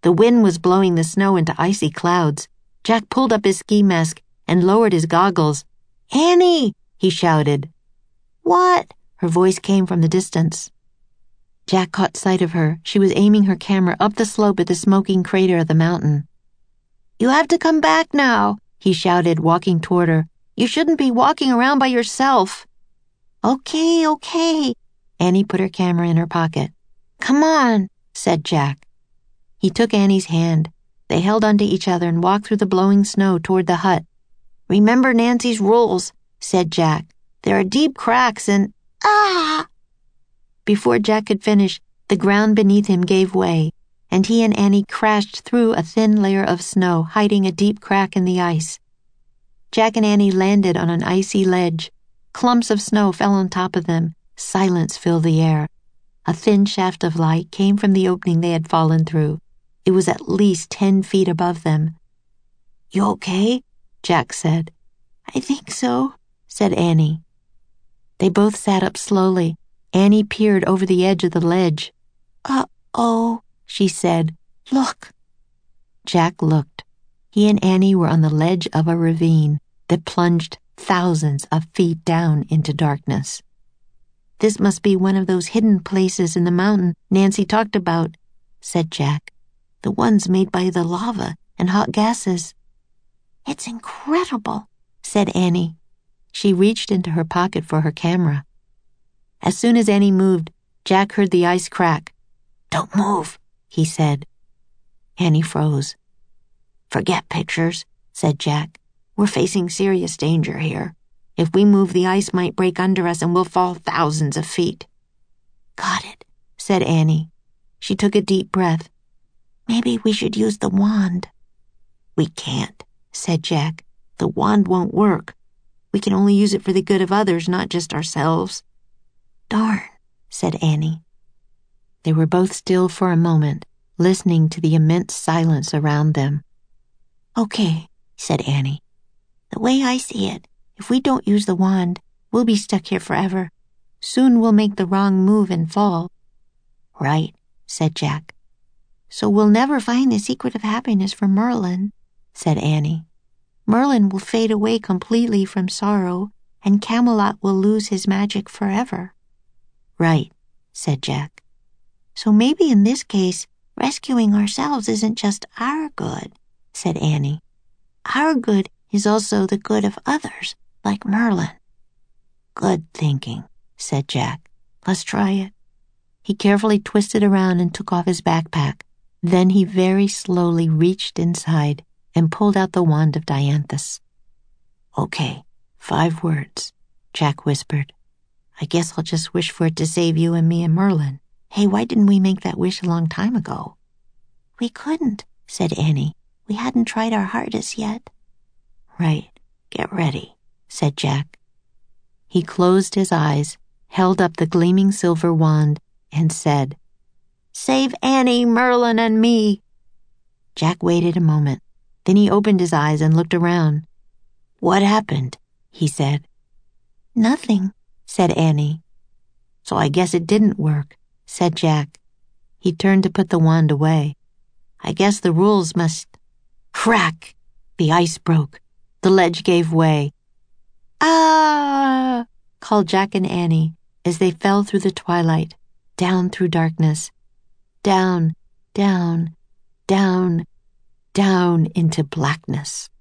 The wind was blowing the snow into icy clouds. Jack pulled up his ski mask and lowered his goggles. "Annie!" he shouted. "What?" Her voice came from the distance. Jack caught sight of her. She was aiming her camera up the slope at the smoking crater of the mountain. "You have to come back now," he shouted, walking toward her. "You shouldn't be walking around by yourself." Okay. Annie put her camera in her pocket. "Come on," said Jack. He took Annie's hand. They held onto each other and walked through the blowing snow toward the hut. "Remember Nancy's rules," said Jack. "There are deep cracks and—" "Ah!" Before Jack could finish, the ground beneath him gave way, and he and Annie crashed through a thin layer of snow, hiding a deep crack in the ice. Jack and Annie landed on an icy ledge. Clumps of snow fell on top of them. Silence filled the air. A thin shaft of light came from the opening they had fallen through. It was at least 10 feet above them. "You okay?" Jack said. "I think so," said Annie. They both sat up slowly. Annie peered over the edge of the ledge. "Uh-oh," she said. "Look." Jack looked. He and Annie were on the ledge of a ravine that plunged thousands of feet down into darkness. "This must be one of those hidden places in the mountain Nancy talked about," said Jack. "The ones made by the lava and hot gases." "It's incredible," said Annie. She reached into her pocket for her camera. As soon as Annie moved, Jack heard the ice crack. "Don't move," he said. Annie froze. "Forget pictures," said Jack. "We're facing serious danger here. If we move, the ice might break under us and we'll fall thousands of feet." "Got it," said Annie. She took a deep breath. "Maybe we should use the wand." "We can't," said Jack. "The wand won't work. We can only use it for the good of others, not just ourselves." "Darn," said Annie. They were both still for a moment, listening to the immense silence around them. "Okay," said Annie. "The way I see it, if we don't use the wand, we'll be stuck here forever. Soon we'll make the wrong move and fall." "Right," said Jack. "So we'll never find the secret of happiness for Merlin," said Annie. "Merlin will fade away completely from sorrow, and Camelot will lose his magic forever." "Right," said Jack. "So maybe in this case, rescuing ourselves isn't just our good," said Annie. "Our good is also the good of others, like Merlin." "Good thinking," said Jack. "Let's try it." He carefully twisted around and took off his backpack. Then he very slowly reached inside and pulled out the wand of Dianthus. "Okay, 5 words," Jack whispered. "I guess I'll just wish for it to save you and me and Merlin. Hey, why didn't we make that wish a long time ago?" "We couldn't," said Annie. "We hadn't tried our hardest yet." "Right. Get ready," said Jack. He closed his eyes, held up the gleaming silver wand, and said, "Save Annie, Merlin, and me." Jack waited a moment. Then he opened his eyes and looked around. "What happened?" he said. "Nothing," said Annie. "So I guess it didn't work," said Jack. He turned to put the wand away. "I guess the rules must—" Crack! The ice broke. The ledge gave way. "Ah!" called Jack and Annie as they fell through the twilight, down through darkness, down, down, down, down into blackness.